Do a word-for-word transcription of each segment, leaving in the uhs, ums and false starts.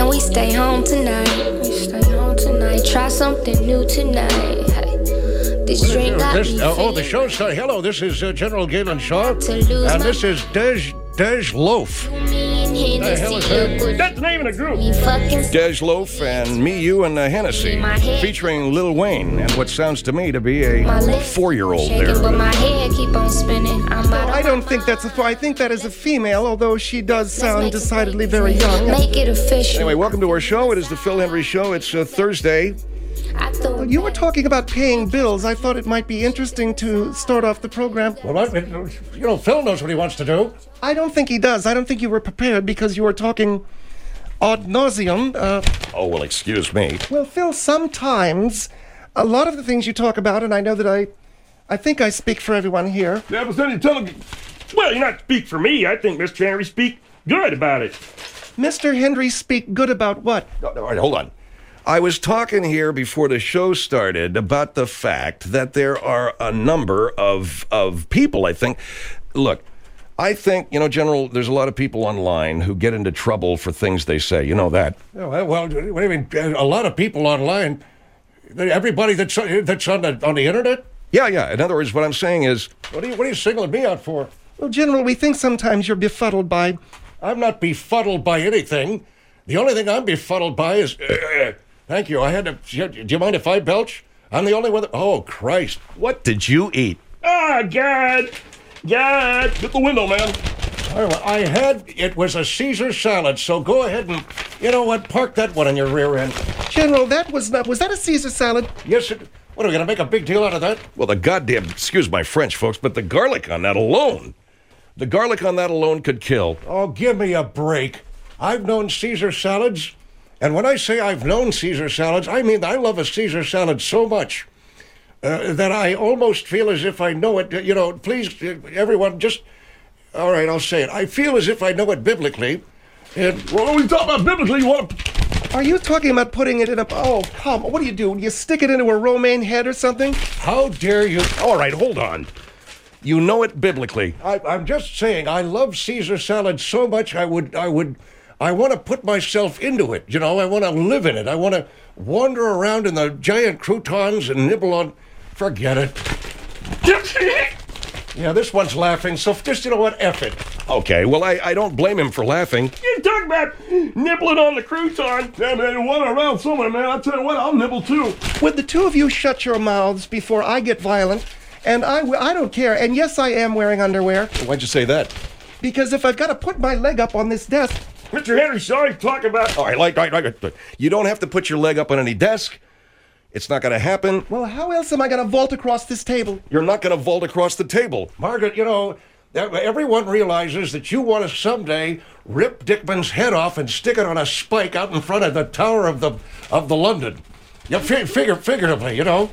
and we stay home tonight. We stay home tonight. Try something new tonight. Hey. This drink got this, me uh, oh, the show's starting. Hello, this is uh, General Galen Shaw, and this is Dej Dej Loaf. The hell is that? That's the name of the group. Dej Loaf and Me, You, and uh, Hennessy, featuring Lil Wayne and what sounds to me to be a four-year-old there. But my head keep on spinning. I'm out of I don't my think that's a four. I think that is a female, although she does sound decidedly very young. Make it official. Anyway, welcome to our show. It is the Phil Hendrie Show. It's uh, Thursday. I throw it You were back. talking about paying bills. I thought it might be interesting to start off the program. Well, I, you know, Phil knows what he wants to do. I don't think he does. I don't think you were prepared because you were talking ad nauseum. Uh, Oh, well, excuse me. well, Phil, sometimes a lot of the things you talk about, and I know that I, I think I speak for everyone here. Yeah, but then you tell him, well, you're not speak for me. I think Mister Henry speak good about it. Mister Hendry speak good about what? No, no, all right, hold on. I was talking here before the show started about the fact that there are a number of of people, I think. Look, I think, you know, General, there's a lot of people online who get into trouble for things they say. You know that. Oh, well, what do you mean? A lot of people online. Everybody that's that's on the on the internet. Yeah, yeah. In other words, what I'm saying is, What are you What are you singling me out for? Well, General, we think sometimes you're befuddled by. I'm not befuddled by anything. The only thing I'm befuddled by is. Uh, thank you. I had to. Do you mind if I belch? I'm the only one that. Oh, Christ. what did you eat? Ah, God. God. Get the window, man. I I had. It was a Caesar salad, so go ahead and. You know what? Park that one in your rear end. General, that was not. Was that a Caesar salad? Yes, it. What, are we going to make a big deal out of that? Well, the goddamn, excuse my French, folks, but the garlic on that alone, the garlic on that alone could kill. Oh, give me a break. I've known Caesar salads, and when I say I've known Caesar salads, I mean I love a Caesar salad so much uh, that I almost feel as if I know it. You know, please, uh, everyone, just, all right, I'll say it. I feel as if I know it biblically. And, Well, when we talk about biblically, you want to... Are you talking about putting it in a? Oh, come! What do you do? You stick it into a romaine head or something? how dare you? All right, hold on. You know it biblically. I, I'm just saying, I love Caesar salad so much. I would, I would, I want to put myself into it. You know, I want to live in it. I want to wander around in the giant croutons and nibble on. Forget it. Yeah, this one's laughing. So just, you know what? F it. Okay, well, I, I don't blame him for laughing. You talk about nibbling on the crouton. Yeah, man, one around somewhere, man. I'll tell you what, I'll nibble too. Would the two of you shut your mouths before I get violent? And I, w- I don't care. And yes, I am wearing underwear Why'd you say that? because if I've got to put my leg up on this desk, Mister Henry, sorry to talk about... All right, like, like, like, you don't have to put your leg up on any desk. It's not going to happen. well, how else am I going to vault across this table? You're not going to vault across the table. Margaret, you know, that- everyone realizes that you want to someday rip Dickman's head off and stick it on a spike out in front of the Tower of the of the London. Yeah, fi- figure, figuratively, you know.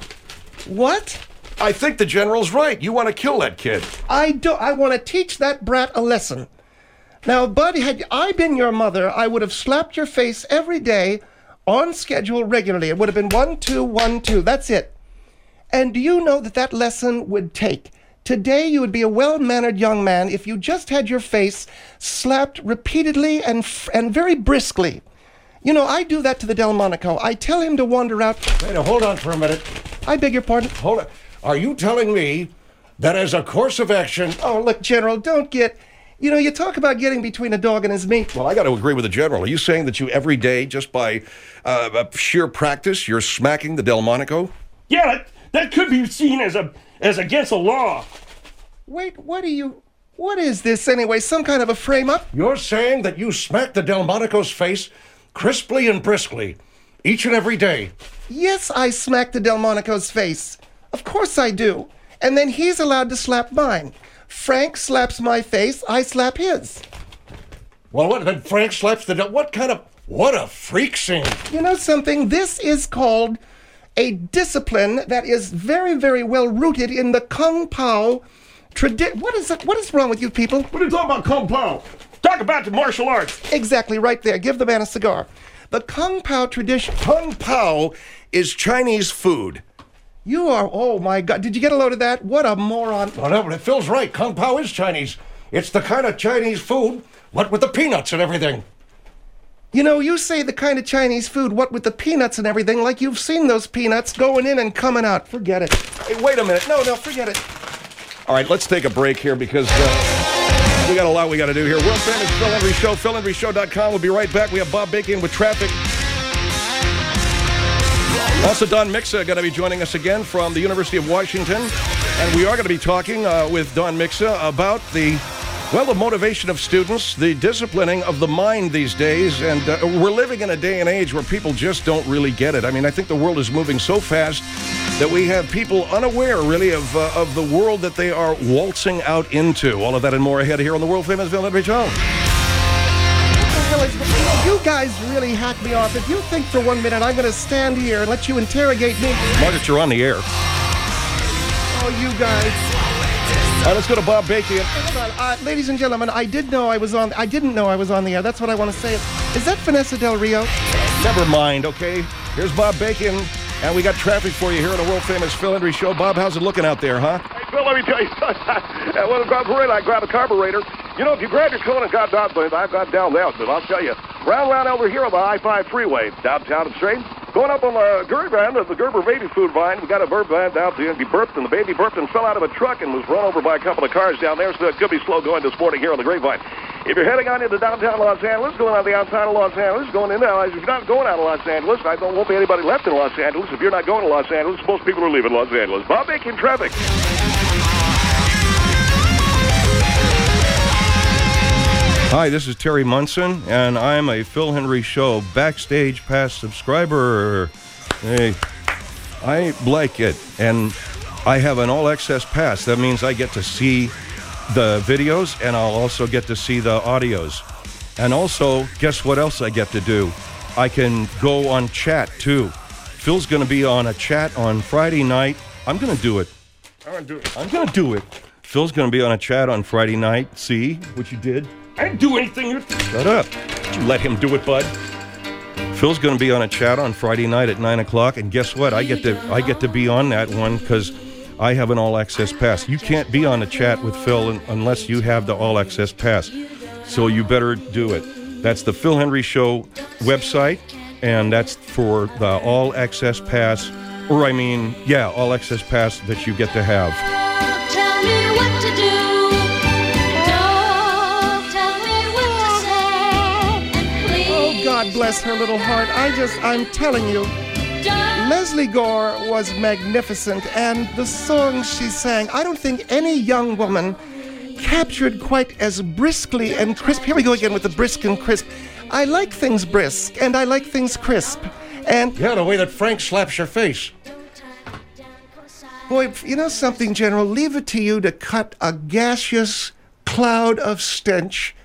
What? I think the general's right. You want to kill that kid. I don't. I want to teach that brat a lesson. Now, Bud, had I been your mother, I would have slapped your face every day, on schedule, regularly. It would have been one, two, one, two. That's it. And do you know that that lesson would take? Today, you would be a well-mannered young man if you just had your face slapped repeatedly and f- and very briskly. You know, I do that to the Delmonico. I tell him to wander out. Wait, now, hold on for a minute. I beg your pardon. Hold on. Are you telling me that as a course of action... Oh, look, General, don't get... You know, you talk about getting between a dog and his meat. Well, I got to agree with the general. Are you saying that you every day, just by uh, sheer practice, you're smacking the Delmonico? Yeah, that, that could be seen as a as against the law. Wait, what are you... What is this, anyway? Some kind of a frame-up? You're saying that you smack the Delmonico's face crisply and briskly each and every day? Yes, I smack the Delmonico's face. Of course I do. And then he's allowed to slap mine. Frank slaps my face, I slap his. Well, what, then Frank slaps the... Del- What kind of... What a freak scene. You know something? This is called a discipline that is very, very well rooted in the Kung Pao tradition. What is it? What is wrong with you people? What are you talking about, Kung Pao? Talk about the martial arts. Exactly, right there. Give the man a cigar. The Kung Pao tradition... Kung Pao is Chinese food. You are... Oh, my God. Did you get a load of that? What a moron. Well, no, but Phil's right. Kung Pao is Chinese. It's the kind of Chinese food, what with the peanuts and everything. You know, you say the kind of Chinese food, what with the peanuts and everything, like you've seen those peanuts going in and coming out. Forget it. Hey, wait a minute. No, no, forget it. All right, let's take a break here because uh, we got a lot we got to do here. World famous Phil Hendry Show, phil hendry show dot com. We'll be right back. We have Bob Bacon with traffic. Also, Don Mixa going to be joining us again from the University of Washington. And we are going to be talking uh, with Don Mixa about the, well, the motivation of students, the disciplining of the mind these days. And uh, we're living in a day and age where people just don't really get it. I mean, I think the world is moving so fast that we have people unaware, really, of uh, of the world that they are waltzing out into. All of that and more ahead here on the world-famous Phil Hendry Show. You guys really hack me off. If you think for one minute I'm going to stand here and let you interrogate me. Margaret, you're on the air. Oh, you guys. All right, let's go to Bob Bacon. Hold on. Uh, ladies and gentlemen, I did know I was on. I didn't know I was on the air. That's what I want to say. Is that Vanessa Del Rio? Never mind, okay? Here's Bob Bacon, and we got traffic for you here on the world-famous Phil Hendry Show. Bob, how's it looking out there, huh? Hey, Phil, let me tell you something. When I grab parade, I grab a carburetor. You know, if you grab your coat and got down, I've got down there, but I'll tell you, round round over here on the I five freeway, downtown and straight, going up on the Gerber van, the Gerber baby food vine, we got a burp van down to, he burped, and the baby burped and fell out of a truck and was run over by a couple of cars down there, so it could be slow going this morning here on the Grapevine. If you're heading on into downtown Los Angeles, going on the outside of Los Angeles, going in now, if you're not going out of Los Angeles, I don't won't be anybody left in Los Angeles. If you're not going to Los Angeles, most people are leaving Los Angeles. Bob Bacon, traffic. Hi, this is Terry Munson, and I'm a Phil Hendry Show Backstage Pass subscriber. Hey, I like it, and I have an all-access pass. That means I get to see the videos, and I'll also get to see the audios. And also, guess what else I get to do? I can go on chat, too. Phil's going to be on a chat on Friday night. I'm going to do it. I'm going to do it. I'm going to do it. Phil's going to be on a chat on Friday night. See what you did? I didn't do anything. Shut up. You let him do it, bud. Phil's going to be on a chat on Friday night at nine o'clock, and guess what? I get to I get to be on that one because I have an all-access pass. You can't be on a chat with Phil un- unless you have the all-access pass, so you better do it. That's the Phil Hendry Show website, and that's for the all-access pass, or I mean, yeah, all-access pass that you get to have. Tell me what to do. Don't tell me what to say. And please. Oh, God bless her little heart. I just, I'm telling you. Leslie Gore was magnificent, and the songs she sang, I don't think any young woman captured quite as briskly and crisp. Here we go again with the brisk and crisp. I like things brisk, and I like things crisp. And, Yeah, the way that Frank slaps your face. boy, you know something, General? Leave it to you to cut a gaseous cloud of stench.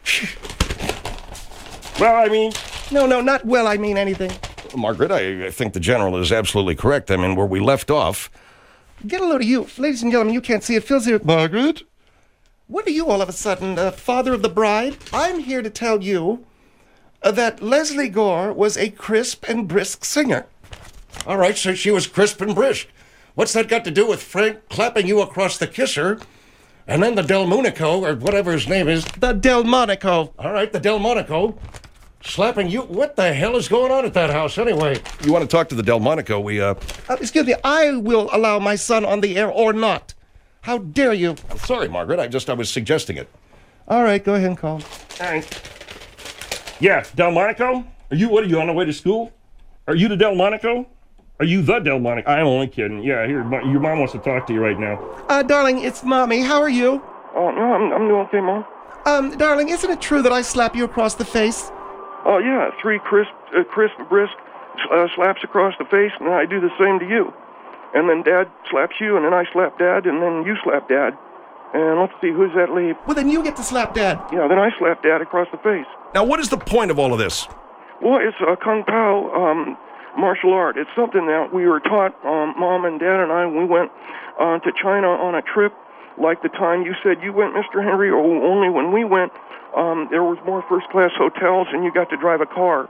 Well, I mean, No, no, not well, I mean anything. Margaret, I, I think the general is absolutely correct. I mean, where we left off. Get a load of you. Ladies and gentlemen, you can't see it. Phil's here. Margaret? What are you all of a sudden, uh, father of the bride? I'm here to tell you uh, that Leslie Gore was a crisp and brisk singer. All right, so she was crisp and brisk. What's that got to do with Frank clapping you across the kisser, and then the Delmonico, or whatever his name is? The Delmonico. All right, the Delmonico slapping you. What the hell is going on at that house anyway? You want to talk to the Delmonico? We, uh, Uh, excuse me, I will allow my son on the air or not. How dare you? I'm sorry, Margaret. I just, I was suggesting it. All right, go ahead and call. hey. Yeah, Delmonico? Are you, what are you, on the way to school? Are you the Delmonico? Are you the Delmonico? I'm only kidding. Yeah, here, my- your mom wants to talk to you right now. Uh, darling, it's Mommy. How are you? Oh, no, I'm, I'm doing okay, Mom. Um, darling, isn't it true that I slap you across the face? Oh, yeah, three crisp, uh, crisp, brisk uh, slaps across the face, and I do the same to you. And then Dad slaps you, and then I slap Dad, and then you slap Dad. And let's see, who's that leave? Well, then you get to slap Dad. Yeah, then I slap Dad across the face. Now, what is the point of all of this? Well, it's a Kung Pao um, martial art. It's something that we were taught, um, Mom and Dad and I, when we went uh, to China on a trip, like the time you said you went, Mister Henry, or only when we went, um, there was more first-class hotels, and you got to drive a car.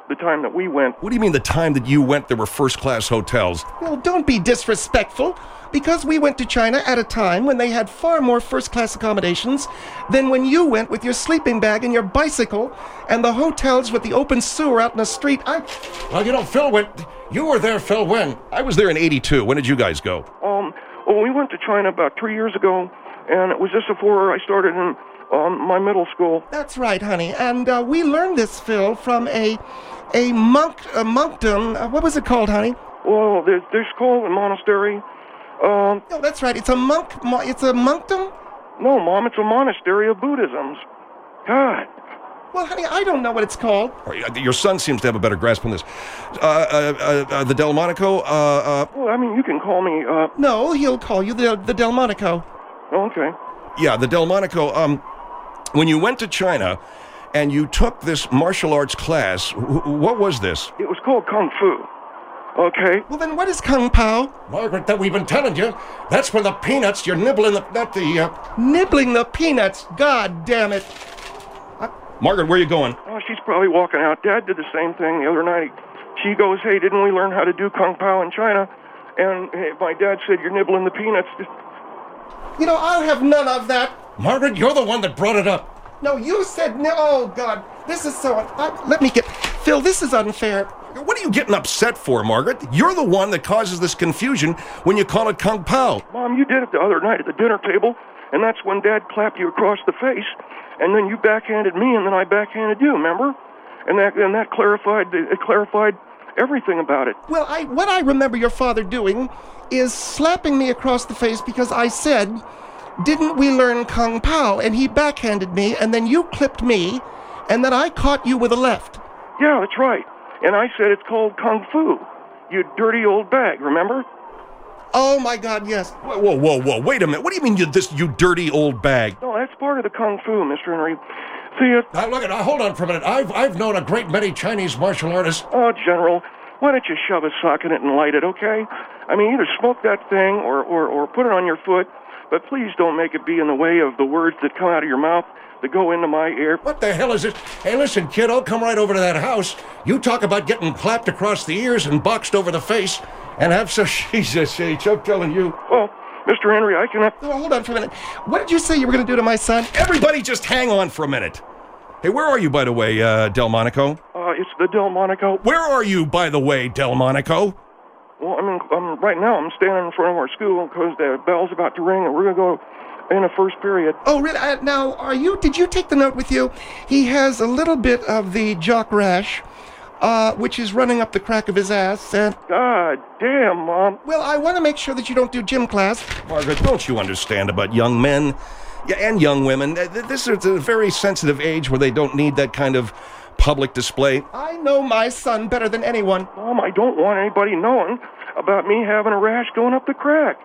the time that we went. What do you mean the time that you went there were first-class hotels? Well, don't be disrespectful, because we went to China at a time when they had far more first-class accommodations than when you went with your sleeping bag and your bicycle and the hotels with the open sewer out in the street. I... Well, you know, Phil went... You were there, Phil, when? I was there in eighty-two. When did you guys go? Um, well, we went to China about three years ago, and it was just before I started in um, my middle school. That's right, honey. And uh, we learned this, Phil, from a a monk, a monkdom. Uh, what was it called, honey? Well, there's, there's called a monastery. Um, No, that's right. It's a monk. Mo- it's a monkdom. no, Mom, it's a monastery of Buddhisms. God. Well, honey, I don't know what it's called. All right, Your son seems to have a better grasp on this. Uh, uh, uh, uh, the Delmonico, uh, uh, Well, I mean, you can call me, uh, No, he'll call you the the Delmonico. oh, okay. yeah, the Delmonico, um, when you went to China and you took this martial arts class, wh- what was this? It was called Kung Fu. Okay? Well, then what is Kung Pao? Margaret, that we've been telling you. That's when the peanuts, you're nibbling the... Not the... Uh, Nibbling the peanuts. God damn it. Margaret, where are you going? Oh, she's probably walking out. Dad did the same thing the other night. She goes, hey, didn't we learn how to do Kung Pao in China? And hey, my dad said, you're nibbling the peanuts. You know, I'll have none of that. Margaret, you're the one that brought it up. No, you said no. Oh, God. This is so... I, let me get... Phil, this is unfair. What are you getting upset for, Margaret? You're the one that causes this confusion when you call it Kung Pao. Mom, you did it the other night at the dinner table, and that's when Dad clapped you across the face, and then you backhanded me, and then I backhanded you, remember? And that and that clarified it clarified everything about it. Well, I what I remember your father doing is slapping me across the face because I said, didn't we learn Kung Pao? And he backhanded me, and then you clipped me, and then I caught you with a left. Yeah, that's right. And I said it's called Kung Fu. You dirty old bag, remember? Oh, my God, yes. Whoa, whoa, whoa, whoa, wait a minute. What do you mean, you this, you dirty old bag? No, that's part of the Kung Fu, Mister Henry. See, it. Now, look at... Uh, hold on for a minute. I've, I've known a great many Chinese martial artists. Oh, General, why don't you shove a sock in it and light it, okay? I mean, either smoke that thing or, or, or put it on your foot, but please don't make it be in the way of the words that come out of your mouth that go into my ear. What the hell is this? Hey, listen, kid, I'll come right over to that house. You talk about getting clapped across the ears and boxed over the face and have so... Jesus H, I'm telling you. Well, Mister Henry, I can have... Oh, hold on for a minute. What did you say you were going to do to my son? Everybody just hang on for a minute. Hey, where are you, by the way, uh, Delmonico? Uh, it's the Delmonico. Where are you, by the way, Delmonico? Well, I mean, I'm, right now I'm standing in front of our school because the bell's about to ring and we're going to go in the first period. Oh, really? Uh, now, are you? Did you take the note with you? He has a little bit of the jock rash, uh, which is running up the crack of his ass. And God damn, Mom. well, I want to make sure that you don't do gym class. Margaret, don't you understand about young men yeah, and young women? Uh, th- This is a very sensitive age where they don't need that kind of public display. I know my son better than anyone. Mom, I don't want anybody knowing about me having a rash going up the crack.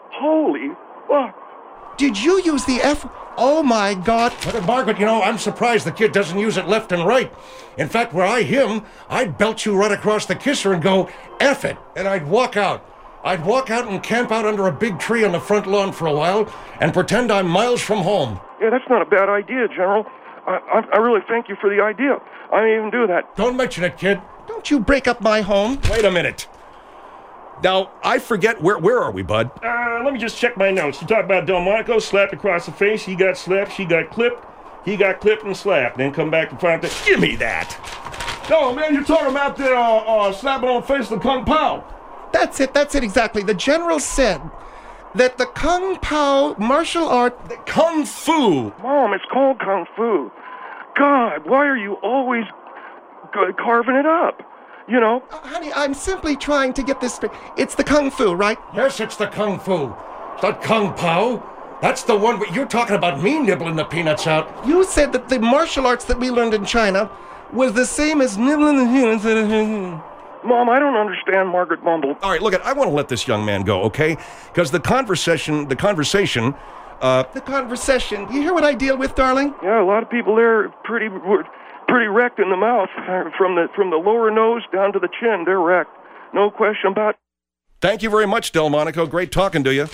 Holy fuck. Did you use the F? Oh, my God. Look at Margaret, you know, I'm surprised the kid doesn't use it left and right. In fact, were I him, I'd belt you right across the kisser and go, F it, and I'd walk out. I'd walk out and camp out under a big tree on the front lawn for a while and pretend I'm miles from home. Yeah, that's not a bad idea, General. I, I, I really thank you for the idea. I didn't even do that. Don't mention it, kid. Don't you break up my home. Wait a minute. Now, I forget, where where are we, bud? Uh, let me just check my notes. You talk about Delmonico, slapped across the face. He got slapped, she got clipped. He got clipped and slapped. Then come back and find that. Give me that. No, man, you're talking about the uh, uh, slapping on the face of the Kung Pao. That's it. That's it exactly. The general said that the Kung Pao martial art... Kung Fu. Mom, it's called Kung Fu. God, why are you always g- carving it up? You know? Uh, honey, I'm simply trying to get this straight. It's the Kung Fu, right? Yes, it's the Kung Fu. It's not Kung Pao. That's the one where you're talking about me nibbling the peanuts out. You said that the martial arts that we learned in China was the same as nibbling the peanuts. Mom, I don't understand Margaret Bumble. All right, look, at, I want to let this young man go, okay? Because the conversation, the conversation, uh... The conversation. You hear what I deal with, darling? Yeah, a lot of people there are pretty... pretty wrecked in the mouth. From the from the lower nose down to the chin, they're wrecked. No question about it. Thank you very much, Delmonico. Great talking to you.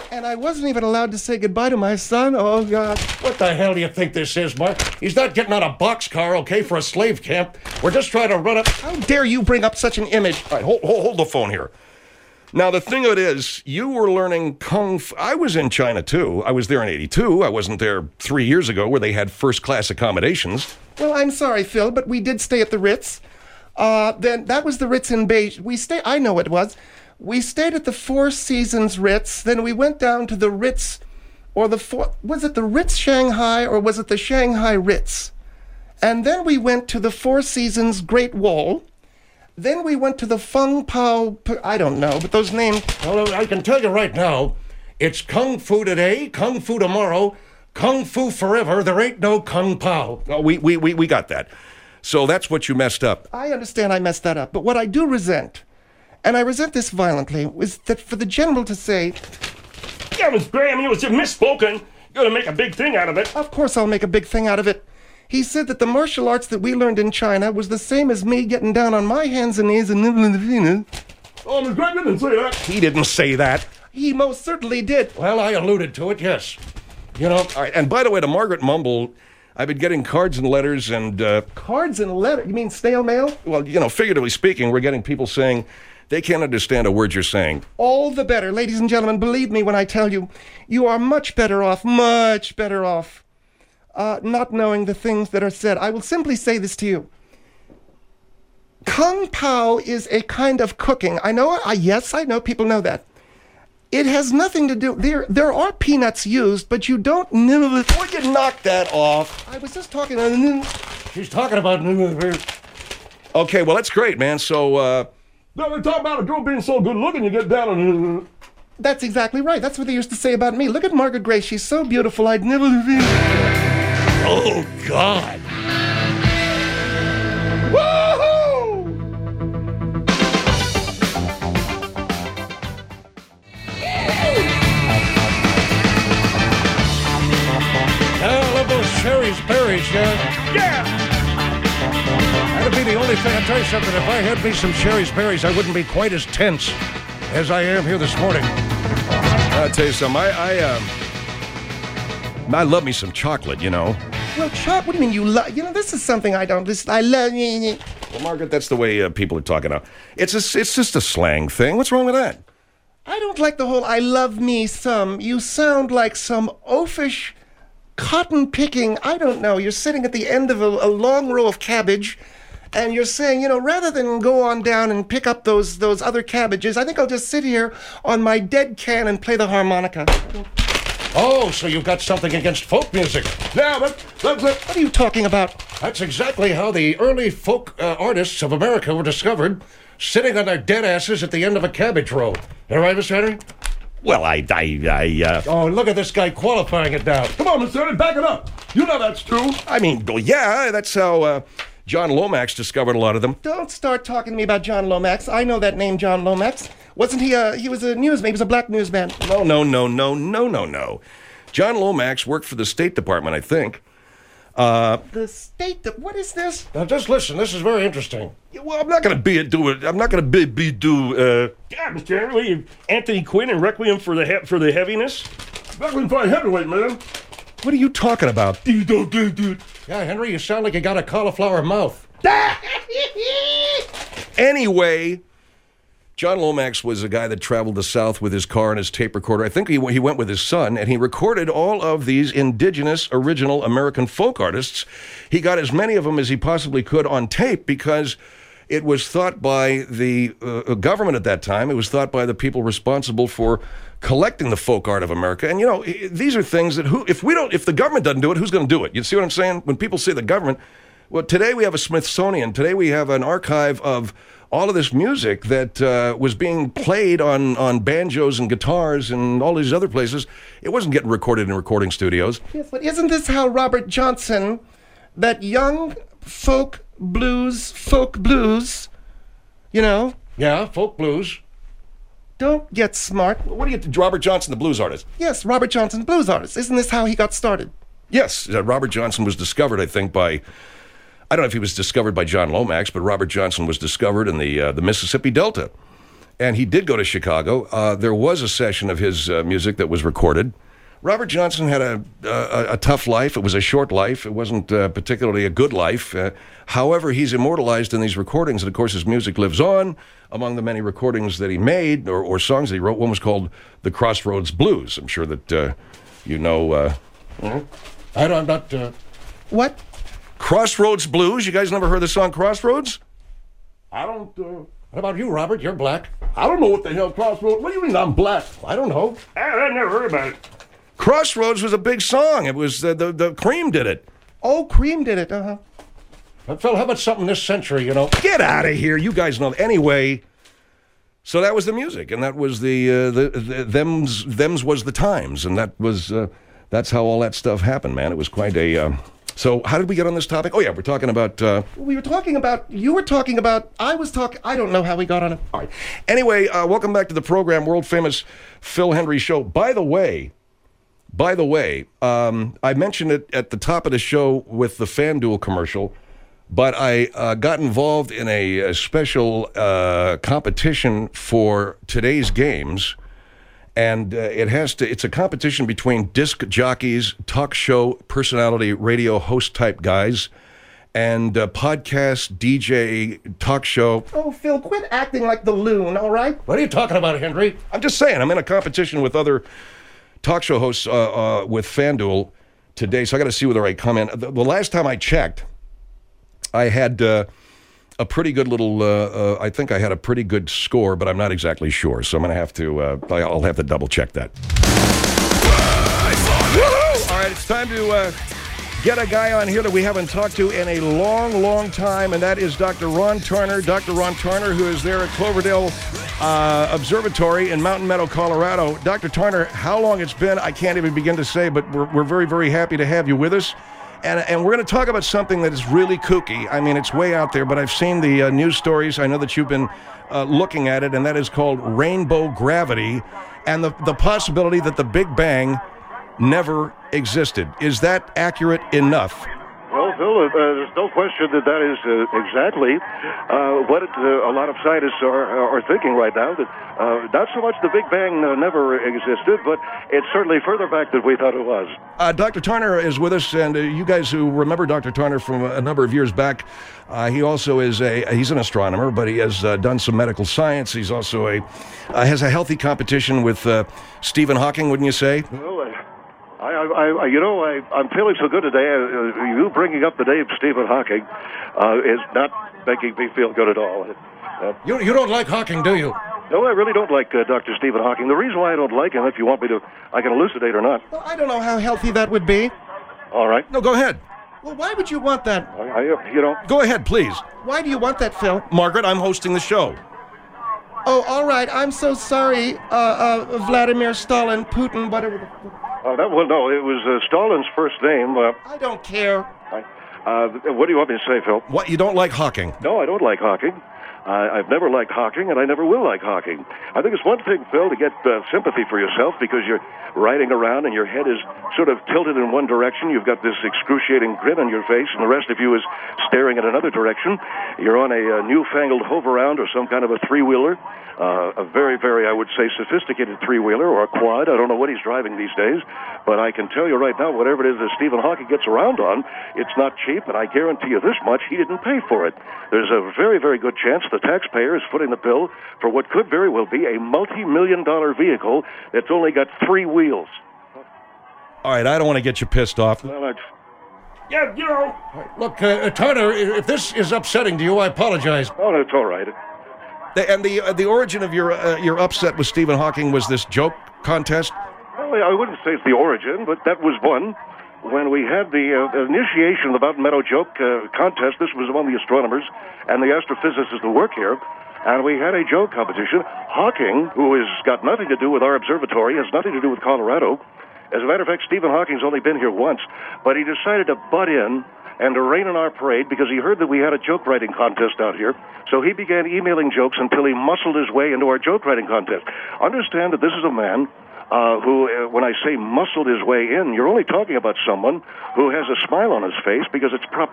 And I wasn't even allowed to say goodbye to my son. Oh, God. What the hell do you think this is, Mark? He's not getting on a boxcar, okay, for a slave camp. We're just trying to run up. How dare you bring up such an image? All right, hold, hold, hold the phone here. Now, the thing of it is, you were learning Kung Fu. I was in China, too. I was there in eighty-two. I wasn't there three years ago where they had first-class accommodations. Well, I'm sorry, Phil, but we did stay at the Ritz. Uh, then that was the Ritz in Beijing. We stay. I know it was. We stayed at the Four Seasons Ritz. Then we went down to the Ritz, or the four, was it the Ritz Shanghai or was it the Shanghai Ritz? And then we went to the Four Seasons Great Wall. Then we went to the Feng Pao. I don't know, but those names. Well, I can tell you right now, it's Kung Fu today, Kung Fu tomorrow, Kung Fu forever. There ain't no Kung Pao. Oh, we, we, we, we got that. So that's what you messed up. I understand I messed that up, but what I do resent, and I resent this violently, is that for the general to say, Yeah, Miss Graham, it was just misspoken. You gotta make a big thing out of it. of course I'll make a big thing out of it. He said that the martial arts that we learned in China was the same as me getting down on my hands and knees and nibbling the penis. Oh, Miss Graham, you didn't say that. He didn't say that. He most certainly did. Well, I alluded to it, yes. You know, All right, and by the way, to Margaret Mumble, I've been getting cards and letters and, uh, Cards and letters. You mean snail mail? well, you know, figuratively speaking, we're getting people saying they can't understand a word you're saying. All the better. Ladies and gentlemen, believe me when I tell you, you are much better off, much better off, uh, not knowing the things that are said. I will simply say this to you. Kung Pao is a kind of cooking. I know, uh, yes, I know, people know that. It has nothing to do, there There are peanuts used, but you don't nibble it. Would you knock that off? I was just talking, uh, she's talking about. Okay, well, that's great, man. So, uh, No, they talk about a girl being so good looking, you get down on that's exactly right. That's what they used to say about me. Look at Margaret Grace. She's so beautiful, I'd nibble her. Oh, God. I love those cherries, berries, yeah. Yeah! That'd be the only thing. I'll tell you something. If I had me some cherries, berries, I wouldn't be quite as tense as I am here this morning. I'll tell you something. I, I, um, I love me some chocolate, you know. Well, Chuck, what do you mean you love? You know, this is something I don't. This I love. Well, Margaret, that's the way uh, people are talking now. It's a, it's just a slang thing. What's wrong with that? I don't like the whole "I love me some." You sound like some oafish, cotton picking. I don't know. You're sitting at the end of a, a long row of cabbage, and you're saying, you know, rather than go on down and pick up those those other cabbages, I think I'll just sit here on my dead can and play the harmonica. Oh, so you've got something against folk music. Yeah, that, that's it. What are you talking about? That's exactly how the early folk uh, artists of America were discovered, sitting on their dead asses at the end of a cabbage row. All right, Mister Henry? Well, I, I, I, uh, Oh, look at this guy qualifying it now. Come on, Mister Henry, back it up. You know that's true. I mean, well, yeah, that's how uh, John Lomax discovered a lot of them. Don't start talking to me about John Lomax. I know that name, John Lomax. Wasn't he a, he was a newsman, he was a black newsman. No, no, no, no, no, no, no. John Lomax worked for the State Department, I think. Uh, The state, De- what is this? Now, just listen. This is very interesting. well, I'm not going to be a do it. I'm not going to be be do. Uh, Yeah, Mister Henry, Anthony Quinn and Requiem for the he- for the Heaviness. Requiem for the Heavyweight, man. what are you talking about? Yeah, Henry, you sound like you got a cauliflower mouth. Anyway, John Lomax was a guy that traveled the South with his car and his tape recorder. I think he, he went with his son, and he recorded all of these indigenous, original American folk artists. He got as many of them as he possibly could on tape because it was thought by the uh, government at that time, it was thought by the people responsible for collecting the folk art of America. And, you know, these are things that who, if we don't, if the government doesn't do it, who's going to do it? You see what I'm saying? When people say the government, well, today we have a Smithsonian. Today we have an archive of all of this music that uh, was being played on, on banjos and guitars and all these other places. It wasn't getting recorded in recording studios. Yes, but isn't this how Robert Johnson, that young folk blues, folk blues, you know, Yeah, folk blues. don't get smart. What do you, Robert Johnson, the blues artist? Yes, Robert Johnson, blues artist. Isn't this how he got started? Yes, uh, Robert Johnson was discovered, I think, by, I don't know if he was discovered by John Lomax, but Robert Johnson was discovered in the uh, the Mississippi Delta. and he did go to Chicago. Uh, there was a session of his uh, music that was recorded. Robert Johnson had a, a, a tough life. It was a short life. It wasn't uh, particularly a good life. Uh, however, he's immortalized in these recordings, and of course his music lives on. Among the many recordings that he made, or, or songs that he wrote, one was called The Crossroads Blues. I'm sure that uh, you know... Uh, mm-hmm. I don't, I'm not... Uh... What? Crossroads Blues? You guys never heard the song Crossroads? I don't... Uh... What about you, Robert? You're black. I don't know what the hell Crossroads... What do you mean I'm black? I don't know. I, I never heard about it. Crossroads was a big song. It was... Uh, the, the Cream did it. Oh, Cream did it, uh-huh. But, Phil, how about something this century, you know? Get out of here. You guys know. Anyway, so that was the music, and that was the, uh, the, the them's, them's was the times, and that was, uh, that's how all that stuff happened, man. It was quite a, uh, so how did we get on this topic? Oh, yeah, we're talking about... Uh, we were talking about, you were talking about, I was talking, I don't know how we got on it. All right. Anyway, uh, welcome back to the program, world-famous Phil Hendrie Show. By the way, by the way, um, I mentioned it at the top of the show with the FanDuel commercial, but I uh, got involved in a, a special uh, competition for today's games, and uh, it has to. It's a competition between disc jockeys, talk show personality, radio host type guys, and uh, podcast D J talk show. Oh, Phil, quit acting like the loon, all right? What are you talking about, Henry? I'm just saying. I'm in a competition with other talk show hosts uh, uh, with FanDuel today, so I got to see whether I come in. The, the last time I checked, I had uh, a pretty good little, uh, uh, I think I had a pretty good score, but I'm not exactly sure. So I'm going to have to, uh, I'll have to double check that. Woo-hoo! All right, it's time to uh, get a guy on here that we haven't talked to in a long, long time, and that is Doctor Ron Tarner. Doctor Ron Tarner, who is there at Cloverdale uh, Observatory in Mountain Meadow, Colorado. Doctor Tarner, how long it's been, I can't even begin to say, but we're, we're very, very happy to have you with us. And, and we're going to talk about something that is really kooky. I mean, it's way out there, but I've seen the uh, news stories. I know that you've been uh, looking at it, and that is called rainbow gravity and the, the possibility that the Big Bang never existed. Is that accurate enough? Well, Phil, uh, there's no question that that is uh, exactly uh, what it, uh, a lot of scientists are, are thinking right now, that uh, not so much the Big Bang uh, never existed, but it's certainly further back than we thought it was. Uh, Doctor Tarner is with us, and uh, you guys who remember Doctor Tarner from a number of years back, uh, he also is a, he's an astronomer, but he has uh, done some medical science. He's also a, uh, has a healthy competition with uh, Stephen Hawking, wouldn't you say? Well, uh, I, I, I, you know, I, I'm feeling so good today. Uh, you bringing up the name Stephen Hawking uh, is not making me feel good at all. Uh, You you don't like Hawking, do you? no, I really don't like uh, Doctor Stephen Hawking. The reason why I don't like him, if you want me to, I can elucidate or not. Well, I don't know how healthy that would be. All right. No, go ahead. Well, why would you want that? I, I, you know, Go ahead, please. Why do you want that, Phil? Margaret, I'm hosting the show. Oh, all right. I'm so sorry, uh, uh, Vladimir Stalin, Putin, whatever. uh, that well, no, it was uh, Stalin's first name. Uh, I don't care. I, uh, what do you want me to say, Phil? What, you don't like Hawking? No, I don't like Hawking. Uh, I've never liked Hawking, and I never will like Hawking. I think it's one thing, Phil, to get uh, sympathy for yourself because you're riding around and your head is sort of tilted in one direction. You've got this excruciating grin on your face, and the rest of you is staring in another direction. You're on a, a newfangled hover-round or some kind of a three-wheeler, uh, a very, very, I would say, sophisticated three-wheeler or a quad. I don't know what he's driving these days, but I can tell you right now, whatever it is that Stephen Hawking gets around on, it's not cheap, and I guarantee you this much, he didn't pay for it. There's a very, very good chance the taxpayer is footing the bill for what could very well be a multi-million dollar vehicle that's only got three wheels. All right, I don't want to get you pissed off. Well, I, Yeah, you know. Look, uh, Turner, if this is upsetting to you, I apologize. oh, no, it's all right. The, and the uh, the origin of your uh, your upset with Stephen Hawking was this joke contest? Well, I wouldn't say it's the origin, but that was one. When we had the uh, initiation of the Mountain Meadow Joke uh, contest, this was among the astronomers and the astrophysicists who work here, and we had a joke competition. Hawking, who has got nothing to do with our observatory, has nothing to do with Colorado. As a matter of fact, Stephen Hawking's only been here once, but he decided to butt in and to rain on our parade because he heard that we had a joke writing contest out here. So he began emailing jokes until he muscled his way into our joke writing contest. Understand that this is a man Uh, who, uh, when I say muscled his way in, you're only talking about someone who has a smile on his face because it's prop.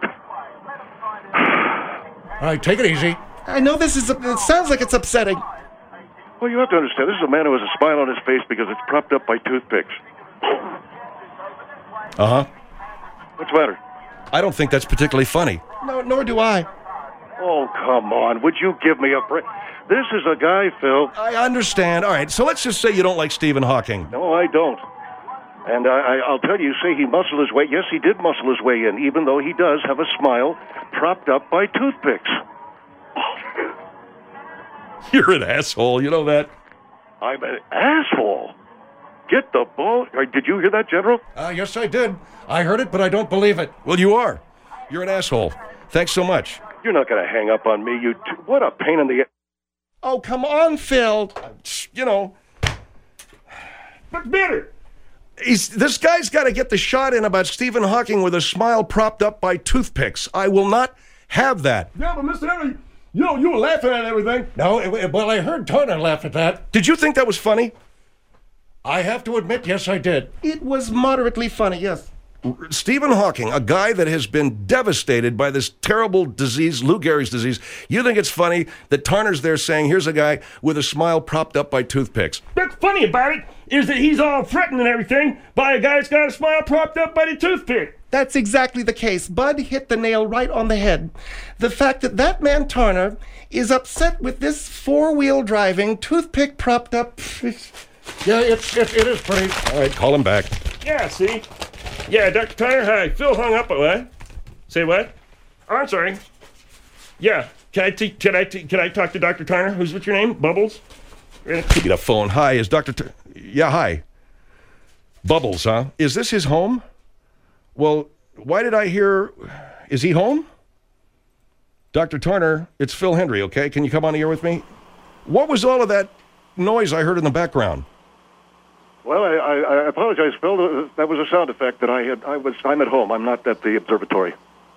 All right, take it easy. I know this is, it sounds like it's upsetting. Well, you have to understand, this is a man who has a smile on his face because it's propped up by toothpicks. Uh-huh. What's the matter? I don't think that's particularly funny. No, nor do I. Oh, come on. Would you give me a break? This is a guy, Phil. I understand. All right, so let's just say you don't like Stephen Hawking. No, I don't. And I, I, I'll tell you, say he muscled his way. Yes, he did muscle his way in, even though he does have a smile propped up by toothpicks. You're an asshole, you know that? I'm an asshole. Get the ball. Uh, Did you hear that, General? Uh, yes, I did. I heard it, but I don't believe it. Well, you are. You're an asshole. Thanks so much. You're not going to hang up on me, you t- What a pain in the... Oh, come on, Phil. You know, But better. he's, this guy's got to get the shot in about Stephen Hawking with a smile propped up by toothpicks. I will not have that. Yeah, but Mister Henry, you know, you were laughing at everything. No, it, it- well, I heard Turner laugh at that. Did you think that was funny? I have to admit, yes, I did. It was moderately funny, yes. Stephen Hawking, a guy that has been devastated by this terrible disease, Lou Gehrig's disease, you think it's funny that Turner's there saying, here's a guy with a smile propped up by toothpicks. What's funny about it is that he's all threatened and everything by a guy that's got a smile propped up by the toothpick. That's exactly the case. Bud hit the nail right on the head. The fact that that man Turner is upset with this four-wheel driving, toothpick propped up... Yeah, it's, it, it is pretty. All right, call him back. Yeah, see? Yeah, Doctor Turner, hi. Phil hung up at what? Say what? Oh, I'm sorry. Yeah, can I, t- can, I t- can I talk to Doctor Turner? Who's, what's your name? Bubbles? Give me the phone. Hi, is Doctor T- yeah, hi. Bubbles, huh? Is this his home? Well, why did I hear... Is he home? Doctor Turner, it's Phil Hendry, okay? Can you come on here with me? What was all of that noise I heard in the background? Well, I, I, I apologize, Phil. That was a sound effect that I had. I was. I'm at home. I'm not at the observatory.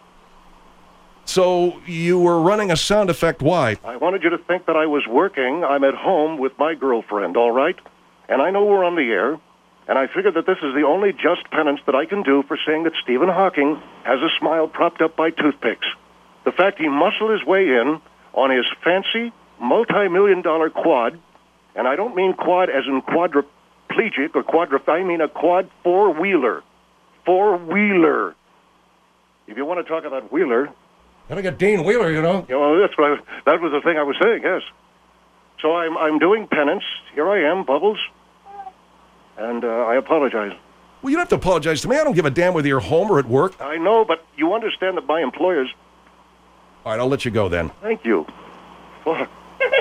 So you were running a sound effect. Why? I wanted you to think that I was working. I'm at home with my girlfriend, all right? And I know we're on the air, and I figured that this is the only just penance that I can do for saying that Stephen Hawking has a smile propped up by toothpicks. The fact he muscled his way in on his fancy, multi-million dollar quad, and I don't mean quad as in quadriplegic or quadrip, I mean a quad four-wheeler. Four-wheeler. If you want to talk about wheeler... Gotta get Dean Wheeler, you know. Yeah, well, that's what I, that was the thing I was saying, yes. So I'm I'm doing penance. Here I am, Bubbles. And uh, I apologize. Well, you don't have to apologize to me. I don't give a damn whether you're home or at work. I know, but you understand that my employers... All right, I'll let you go then. Thank you. Fuck.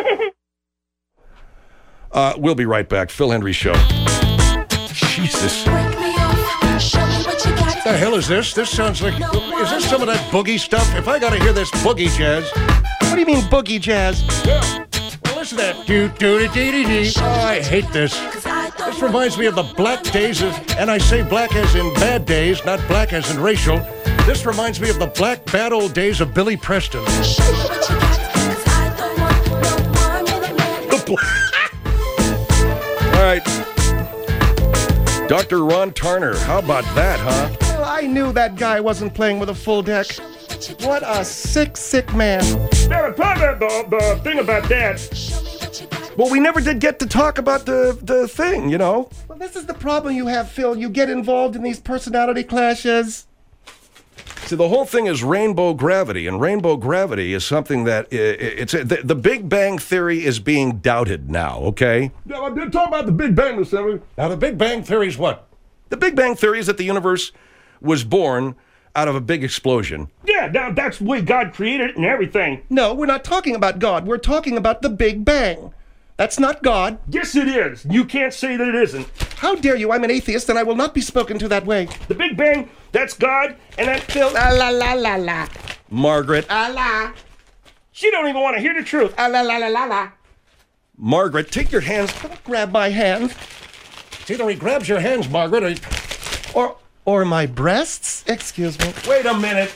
Uh, we'll be right back. Phil Hendry Show. Jesus. What the hell is this? This sounds like... Is this some of that boogie stuff? If I gotta hear this boogie jazz... What do you mean boogie jazz? Yeah. Well, listen to that. Do, do, do, do, do. Oh, I hate this. This reminds me of the black days of... And I say black as in bad days, not black as in racial. This reminds me of the black bad old days of Billy Preston. The black... All right. Doctor Ron Turner, how about that, huh? Well, I knew that guy wasn't playing with a full deck. What a sick, sick man. Now, the, the, the thing about that... Well, we never did get to talk about the, the thing, you know? Well, this is the problem you have, Phil. You get involved in these personality clashes. See, the whole thing is rainbow gravity, and rainbow gravity is something that i- i- it's the, the Big Bang Theory is being doubted now. Okay, Yeah, I did talk about the Big Bang, Mister Henry. Now, the Big Bang Theory's what? the Big Bang Theory is that the universe was born out of a big explosion. Yeah, now that's the way God created it and everything. No, we're not talking about God. We're talking about the Big Bang. That's not God. Yes, it is. You can't say that it isn't. How dare you? I'm an atheist, and I will not be spoken to that way. The Big Bang, that's God, and that Phil. La la la la la. Margaret, La la. She don't even want to hear the truth. La la la la la la. Margaret, take your hands. Grab my hand. It's either he grabs your hands, Margaret, or... He... Or or my breasts? Excuse me. Wait a minute.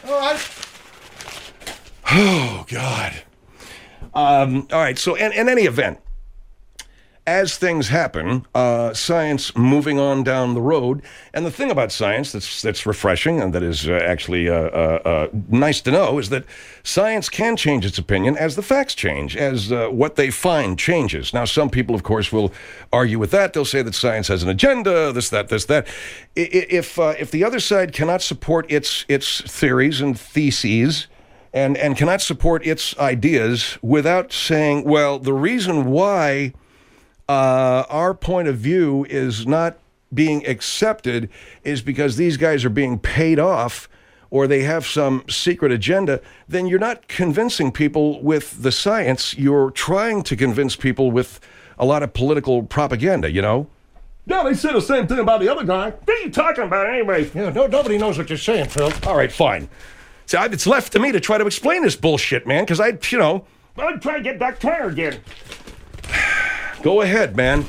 Oh God. Um, all right. So, in, in any event, as things happen, uh, science moving on down the road. And the thing about science that's that's refreshing and that is uh, actually uh, uh, uh, nice to know is that science can change its opinion as the facts change, as uh, what they find changes. Now, some people, of course, will argue with that. They'll say that science has an agenda, this, that, this, that. I- If uh, if the other side cannot support its its theories and theses, and and cannot support its ideas without saying, well, the reason why uh, our point of view is not being accepted is because these guys are being paid off or they have some secret agenda, then you're not convincing people with the science. You're trying to convince people with a lot of political propaganda, you know? Yeah, they said the same thing about the other guy. What are you talking about anyway? Yeah, no, nobody knows what you're saying, Phil. All right, fine. See, I- it's left to me to try to explain this bullshit, man, because I, you know, Well, I'm trying to get Doctor Turner again. go ahead, man.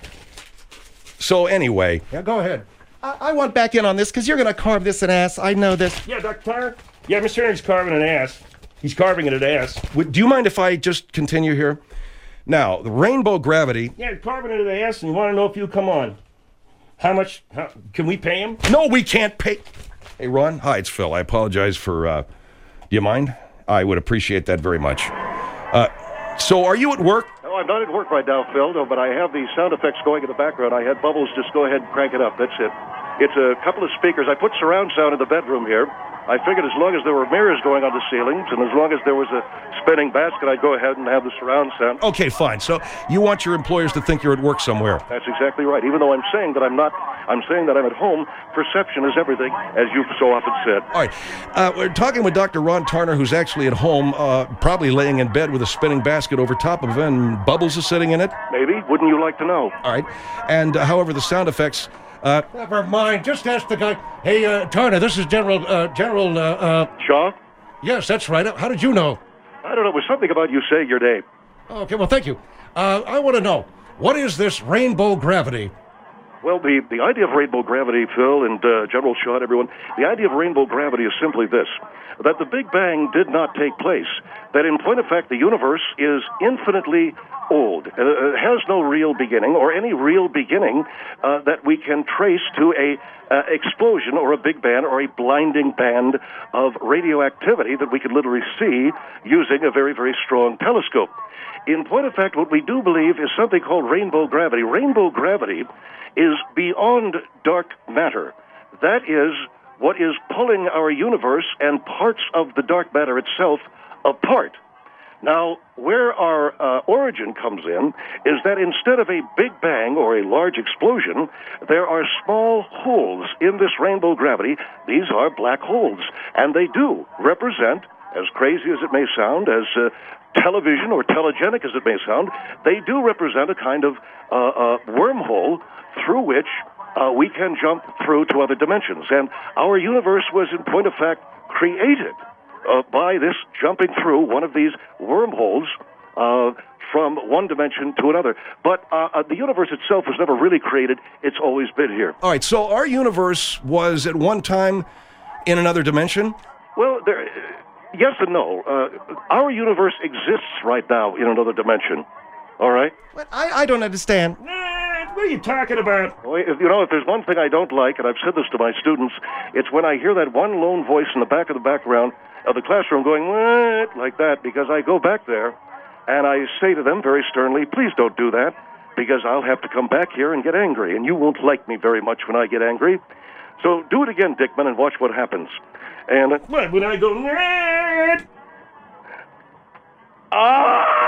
So anyway, Yeah, go ahead. I, I want back in on this because you're going to carve this an ass. I know this. Yeah, Doctor Turner? Yeah, Mister Turner's carving an ass. He's carving it an ass. would, do you mind if I just continue here? Now, the rainbow gravity. Yeah, he's carving it an ass, and you want to know if you come on. How much? How, can we pay him? No, we can't pay. Hey, Ron. Hi, it's Phil. I apologize for. Uh, do you mind? I would appreciate that very much. Uh, so, are you at work? No, I'm not at work right now, Phil, no, but I have the sound effects going in the background. I had Bubbles just go ahead and crank it up. That's it. It's a couple of speakers. I put surround sound in the bedroom here. I figured as long as there were mirrors going on the ceilings and as long as there was a spinning basket, I'd go ahead and have the surround sound. Okay, fine. So, you want your employers to think you're at work somewhere? That's exactly right. Even though I'm saying that I'm not, I'm saying that I'm at home. Perception is everything, as you've so often said. All right. Uh, we're talking with Doctor Ron Tarner, who's actually at home, uh, probably laying in bed with a spinning basket over top of him, and Bubbles is sitting in it. Maybe. Wouldn't you like to know? All right. And, uh, however, the sound effects. Uh, Never mind. Just ask the guy. Hey, uh, Turner, this is General, uh, General, uh, uh, Shaw? yes, that's right. How did you know? I don't know. It was something about you saying your name. Okay, well, thank you. Uh, I want to know, what is this rainbow gravity? Well, the, the idea of rainbow gravity, Phil, and uh, General Shaw and everyone, the idea of rainbow gravity is simply this, that the Big Bang did not take place, that in point of fact the universe is infinitely old. Uh, it has no real beginning, or any real beginning uh, that we can trace to a uh, explosion or a big bang or a blinding band of radioactivity that we could literally see using a very, very strong telescope. In point of fact, what we do believe is something called rainbow gravity. Rainbow gravity is beyond dark matter. That is what is pulling our universe and parts of the dark matter itself apart. Now, where our uh, origin comes in is that instead of a big bang or a large explosion, there are small holes in this rainbow gravity. These are black holes, and they do represent, as crazy as it may sound, as uh, television or telegenic as it may sound, they do represent a kind of uh, uh, wormhole through which uh, we can jump through to other dimensions. And our universe was, in point of fact, created uh, by this jumping through one of these wormholes uh, from one dimension to another. But uh, uh, the universe itself was never really created. It's always been here. all right. So, our universe was at one time in another dimension? Well, there, yes and no. Uh, our universe exists right now in another dimension. All right? But I, I don't understand. Nah, what are you talking about? Well, if, you know, if there's one thing I don't like, and I've said this to my students, it's when I hear that one lone voice in the back of the background of the classroom going, what, like that, because I go back there and I say to them very sternly, please don't do that, because I'll have to come back here and get angry, and you won't like me very much when I get angry. So do it again, Dickman, and watch what happens. And... Uh, What, when I go, nah, ah!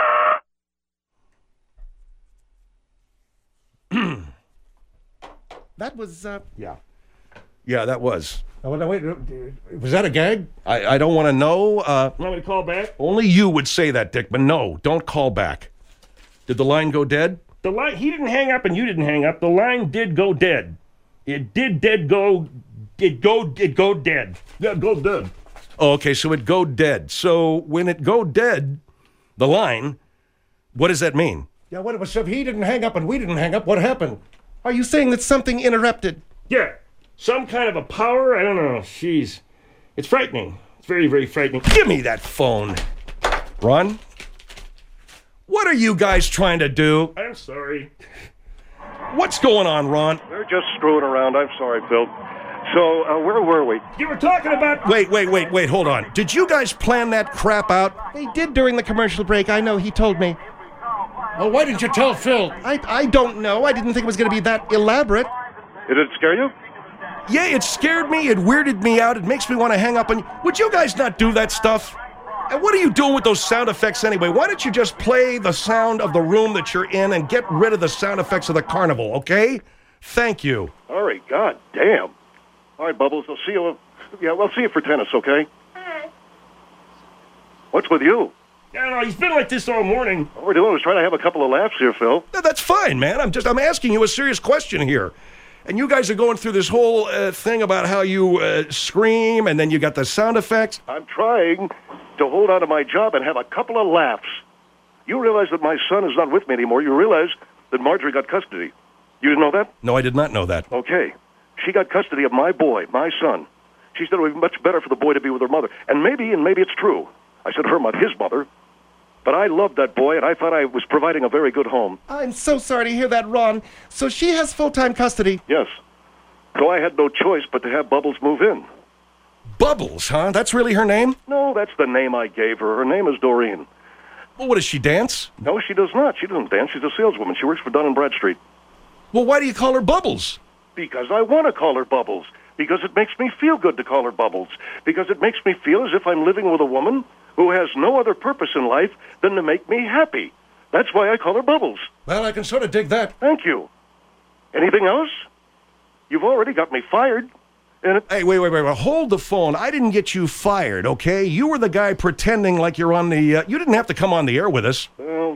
That was, uh, Yeah. Yeah, that was. Oh, no, wait, uh, was that a gag? I, I don't want to know. Uh, you want me to call back? only you would say that, Dick, but no, don't call back. Did the line go dead? The line, he didn't hang up and you didn't hang up. The line did go dead. It did dead go, it go, it go dead. Yeah, go dead. Oh, okay, so it go dead. So when it go dead, the line, what does that mean? Yeah, what was if he didn't hang up and we didn't hang up? What happened? are you saying that something interrupted? Yeah, some kind of a power. I don't know. Jeez, it's frightening. It's very, very frightening. Give me that phone. Ron? What are you guys trying to do? I'm sorry. What's going on, Ron? They're just screwing around. I'm sorry, Phil. So, uh, where were we? You were talking about... Wait, wait, wait, wait, hold on. Did you guys plan that crap out? They did during the commercial break. I know, he told me. Well, why didn't you tell Phil? I, I don't know. I didn't think it was going to be that elaborate. Did it scare you? Yeah, it scared me, it weirded me out, it makes me want to hang up on you. Would you guys not do that stuff? And what are you doing with those sound effects anyway? Why don't you just play the sound of the room that you're in and get rid of the sound effects of the carnival, okay? Thank you. All right, god damn. All right, Bubbles, I'll see you. Yeah, we'll see you for tennis, okay? What's with you? I don't know, he's been like this all morning. All we're doing is trying to have a couple of laughs here, Phil. No, that's fine, man. I'm just, I'm asking you a serious question here. And you guys are going through this whole uh, thing about how you uh, scream and then you got the sound effects. I'm trying to hold on to my job and have a couple of laughs. You realize that my son is not with me anymore. You realize that Marjorie got custody. You didn't know that? No, I did not know that. Okay. She got custody of my boy, my son. She said it would be much better for the boy to be with her mother. And maybe, and maybe it's true. I said her mother, his mother. But I loved that boy, and I thought I was providing a very good home. I'm so sorry to hear that, Ron. So she has full-time custody. Yes. So I had no choice but to have Bubbles move in. Bubbles, huh? That's really her name? No, that's the name I gave her. Her name is Doreen. Well, what, does she dance? No, she does not. She doesn't dance. She's a saleswoman. She works for Dun and Bradstreet. Well, why do you call her Bubbles? Because I want to call her Bubbles. Because it makes me feel good to call her Bubbles. Because it makes me feel as if I'm living with a woman who has no other purpose in life than to make me happy. That's why I call her Bubbles. Well, I can sort of dig that. Thank you. Anything else? You've already got me fired. And it, Hey, wait, wait, wait, wait. Hold the phone. I didn't get you fired, okay? You were the guy pretending like you're on the... Uh, you didn't have to come on the air with us. well,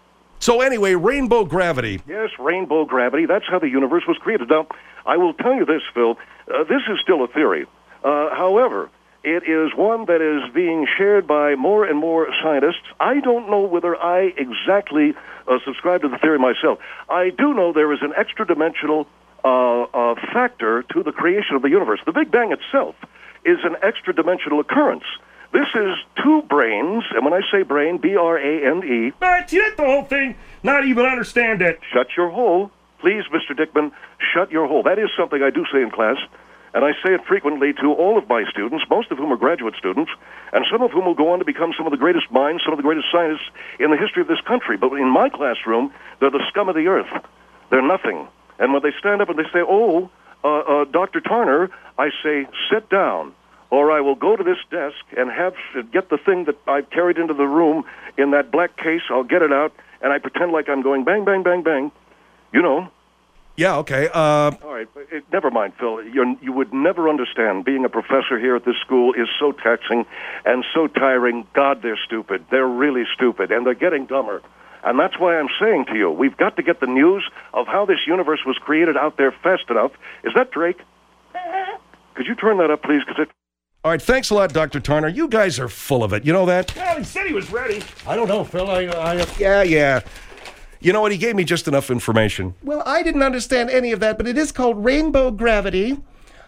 So anyway, rainbow gravity. yes, rainbow gravity. That's how the universe was created. Now, I will tell you this, Phil. Uh, this is still a theory. Uh, however, it is one that is being shared by more and more scientists. I don't know whether I exactly uh, subscribe to the theory myself. I do know there is an extra-dimensional uh, uh, factor to the creation of the universe. The Big Bang itself is an extra-dimensional occurrence. This is two brains, and when I say brain, B R A N E. All right, see, that's the whole thing. Not even understand it. Shut your hole. Please, Mister Dickman, shut your hole. That is something I do say in class, and I say it frequently to all of my students, most of whom are graduate students, and some of whom will go on to become some of the greatest minds, some of the greatest scientists in the history of this country. But in my classroom, they're the scum of the earth. They're nothing. And when they stand up and they say, oh, uh, uh, Doctor Tarner, I say, sit down, or I will go to this desk and have get the thing that I've carried into the room in that black case. I'll get it out, and I pretend like I'm going bang, bang, bang, bang. You know. Yeah, okay. Uh, All right, but it, never mind, Phil. You're, you would never understand. Being a professor here at this school is so taxing and so tiring. God, they're stupid. They're really stupid, and they're getting dumber. And that's why I'm saying to you, we've got to get the news of how this universe was created out there fast enough. Is that Drake? Could you turn that up, please? Because it... all right, thanks a lot, Doctor Tarner. You guys are full of it. You know that? Well, he said he was ready. I don't know, Phil. I, I, Yeah, yeah. You know what? He gave me just enough information. Well, I didn't understand any of that, but it is called rainbow gravity.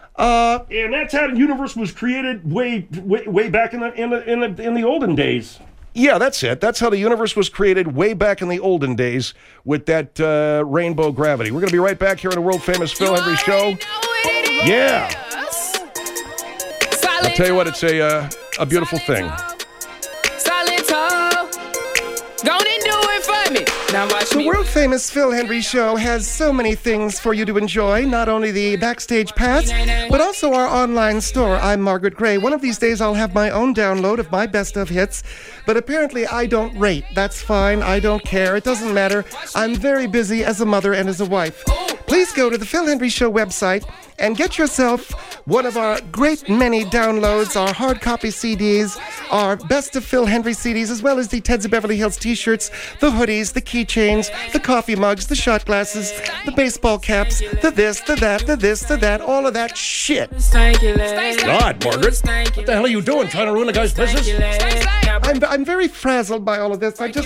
Uh, And that's how the universe was created way, way, way back in the in the in the in the olden days. Yeah, that's it. That's how the universe was created way back in the olden days with that uh, rainbow gravity. We're going to be right back here on the world-famous Phil Henry Show. Yeah. I'll tell you what, it's a, uh, a beautiful thing. The world-famous Phil Henry Show has so many things for you to enjoy, not only the backstage pass, but also our online store. I'm Margaret Gray. One of these days I'll have my own download of my best of hits, but apparently I don't rate. That's fine. I don't care. It doesn't matter. I'm very busy as a mother and as a wife. Please go to the Phil Henry Show website and get yourself one of our great many downloads, our hard copy C Ds, our Best of Phil Henry C Ds, as well as the Teds of Beverly Hills t-shirts, the hoodies, the keychains, the coffee mugs, the shot glasses, the baseball caps, the this, the that, the this, the that, all of that shit. God, Margaret. what the hell are you doing? Trying to ruin a guy's business? I'm, I'm very frazzled by all of this. I just...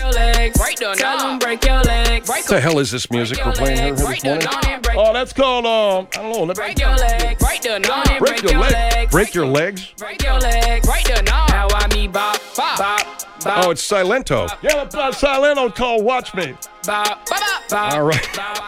What the hell is this music we're playing here this morning? Oh, that's called, uh, I don't know. Break your legs, break the non, Break break your your leg. legs, Break your legs? break your legs, break the non. Now I me bop, bop, bop, Oh, it's Silento. Yeah, that's uh, Silento called Watch Me. All right.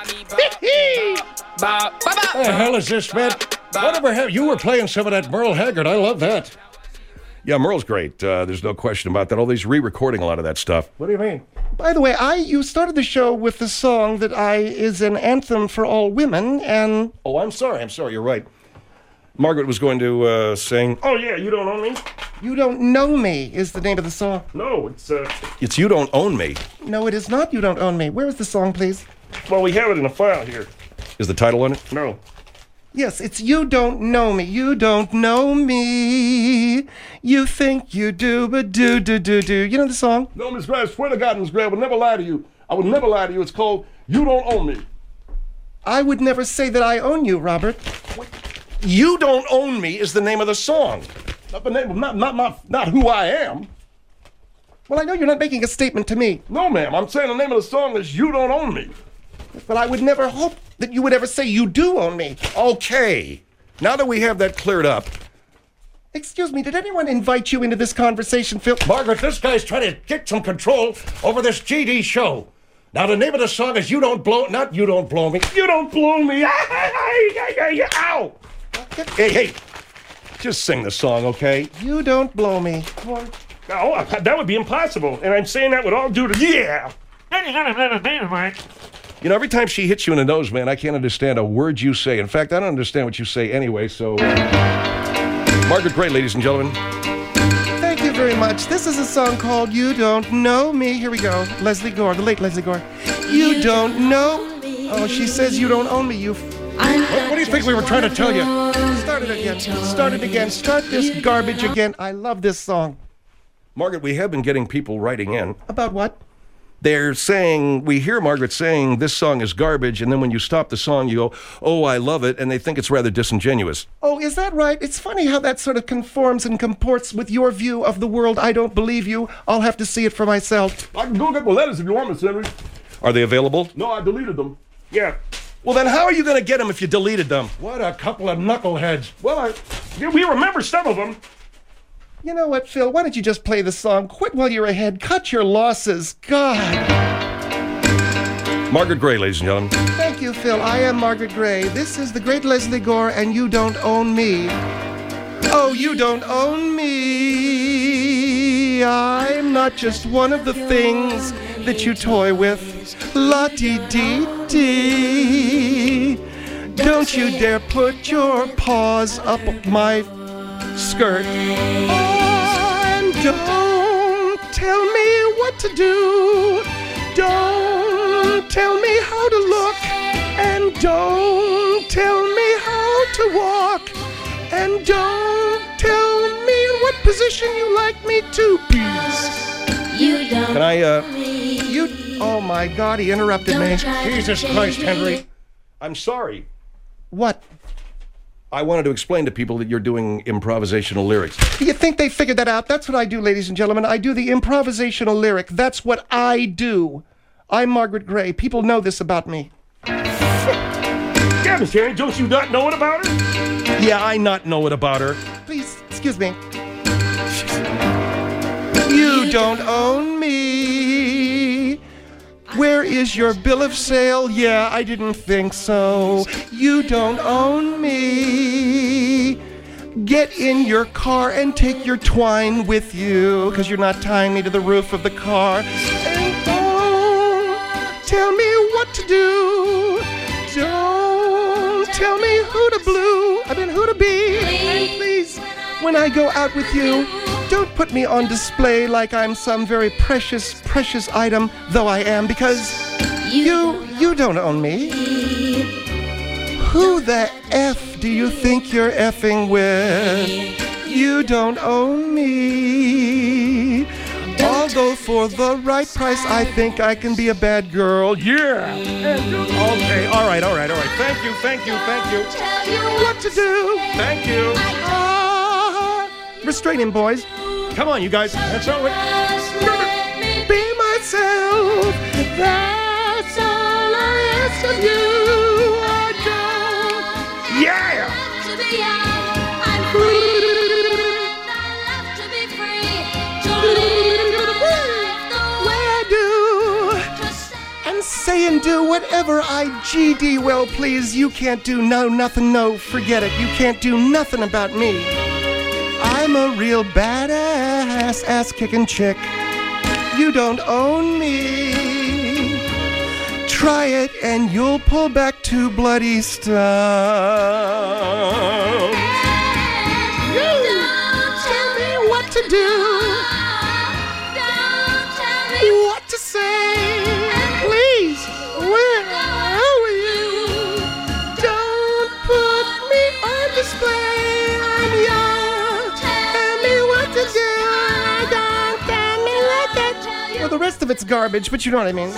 What the hell is this, man? Whatever hell, you were playing some of that Merle Haggard. I love that. Yeah, Merle's great. Uh, there's no question about that. Although he's re-recording a lot of that stuff. What do you mean? By the way, I you started the show with the song that I is an anthem for all women, and Oh, I'm sorry. I'm sorry. You're right. Margaret was going to uh, sing. Oh, yeah, you don't own me? You Don't Know Me is the name of the song. No, it's, uh, It's You Don't Own Me. No, it is not You Don't Own Me. Where is the song, please? well, we have it in a file here. Is the title on it? No. Yes, it's You Don't Know Me. You don't know me. You think you do, but do, do, do, do. You know the song? No, Miss Gray, I swear to God, Miss Gray, I would never lie to you. I would never lie to you. It's called You Don't Own Me. I would never say that I own you, Robert. You Don't Own Me is the name of the song. Not the name of, not, not, not, not who I am. Well, I know you're not making a statement to me, No, ma'am, I'm saying the name of the song is You Don't Own Me. but I would never hope that you would ever say you do own me. Okay. Now that we have that cleared up, Excuse me, did anyone invite you into this conversation, Phil? Margaret, this guy's trying to get some control over this G D show. Now, the name of the song is You Don't Blow, not You Don't Blow Me. You don't blow me. Ow! hey, hey, just sing the song, okay? You don't blow me. No, that would be impossible. And I'm saying that with all due to yeah. You know, every time she hits you in the nose, man, I can't understand a word you say. In fact, I don't understand what you say anyway, so... Margaret Gray, ladies and gentlemen. Thank you very much. This is a song called You Don't Know Me. Here we go. Leslie Gore, the late Leslie Gore. You don't know... Oh, she says you don't own me, you... What, what do you think we were trying to tell you? Start it again. Start it again. Start this garbage again. I love this song. Margaret, we have been getting people writing in. About what? They're saying, we hear Margaret saying this song is garbage, and then when you stop the song, you go, oh, I love it, and they think it's rather disingenuous. Oh, is that right? It's funny how that sort of conforms and comports with your view of the world. I don't believe you. I'll have to see it for myself. I can go get my letters if you want, Miss Henry. Are they available? No, I deleted them. Yeah. Well, then how are you going to get them if you deleted them? What a couple of knuckleheads. Well, I, yeah, we remember some of them. You know what, Phil? Why don't you just play the song? Quit while you're ahead. Cut your losses. God. Margaret Gray, ladies and gentlemen. Thank you, Phil. I am Margaret Gray. This is the great Leslie Gore, and You Don't Own Me. Oh, you don't own me. I'm not just one of the things that you toy with. La-dee-dee-dee. Don't you dare put your paws up my skirt. Oh, and don't tell me what to do. Don't tell me how to look. And don't tell me how to walk. And don't tell me in what position you like me to be. You don't Can I, uh, You, oh my God, he interrupted me. Jesus Christ, Henry. I'm sorry. What? I wanted to explain to people that you're doing improvisational lyrics. Do you think they figured that out? That's what I do, ladies and gentlemen. I do the improvisational lyric. That's what I do. I'm Margaret Gray. People know this about me. Yeah, Miss Henry, don't you not know it about her? Yeah, I not know it about her. Please, excuse me. You don't own me. Where is your bill of sale? Yeah, I didn't think so. You don't own me. Get in your car and take your twine with you, because you're not tying me to the roof of the car. And don't tell me what to do. Don't tell me who to blue. I mean, who to be. And please, when I go out with you, don't put me on display like I'm some very precious, precious item, though I am, because you, you don't own me. Who the F do you think you're effing with? You don't own me. Although for the right price, I think I can be a bad girl. Yeah. Okay, all right, all right, all right. Thank you, thank you, thank you. tell you What to do? Thank you. Ah, restrain him, boys. Come on, you guys. That's all. It, Be myself. That's all I ask of you. I don't. Yeah! to be young. I'm free. I love to be free. say and do whatever I G D well please. You can't do no, nothing, no, forget it. You can't do nothing about me. I'm a real badass, ass-kicking chick. You don't own me. Try it and you'll pull back two bloody stumps. You don't tell me what to do. Don't tell me what to say. Please, where are you? Don't put me on display. I'm young. Tell me what to do. Don't tell me what to do. Well, the rest of it's garbage, but you know what I mean.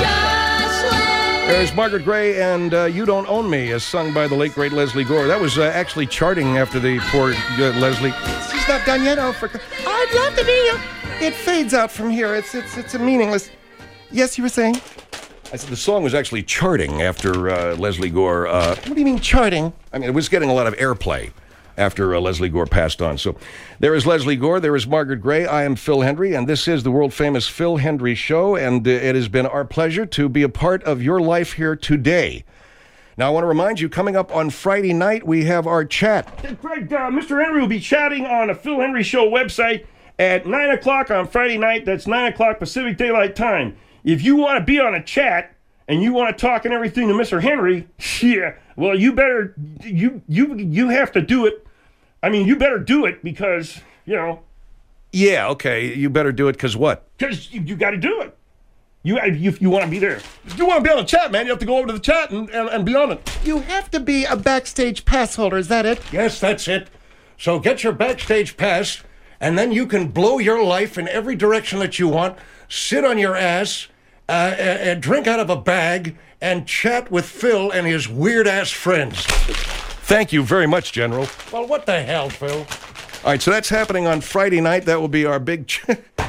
There's Margaret Gray and uh, You Don't Own Me, as sung by the late, great Leslie Gore. That was uh, actually charting after the poor uh, Leslie. She's not done yet, oh, for... I'd love to be you. It fades out from here. It's it's it's a meaningless... Yes, you were saying? I said the song was actually charting after uh, Leslie Gore. Uh, what do you mean charting? I mean, it was getting a lot of airplay after uh, Leslie Gore passed on. So there is Leslie Gore, there is Margaret Gray, I am Phil Hendrie, and this is the world-famous Phil Hendrie Show, and uh, it has been our pleasure to be a part of your life here today. Now, I want to remind you, coming up on Friday night, we have our chat. Greg, uh, Mister Hendrie will be chatting on the Phil Hendrie Show website at nine o'clock on Friday night. That's nine o'clock Pacific Daylight Time. If you want to be on a chat and you want to talk and everything to Mister Hendrie, yeah, well, you better, you you you have to do it. I mean, you better do it because, you know. Yeah, okay, you better do it because what? Because you, you got to do it. You, if you want to be there. If you want to be on the chat, man, you have to go over to the chat and, and, and be on it. You have to be a backstage pass holder, is that it? Yes, that's it. So get your backstage pass, and then you can blow your life in every direction that you want, sit on your ass, uh, and drink out of a bag, and chat with Phil and his weird-ass friends. Thank you very much, General. Well, what the hell, Phil? All right, so that's happening on Friday night. That will be our big... Ch-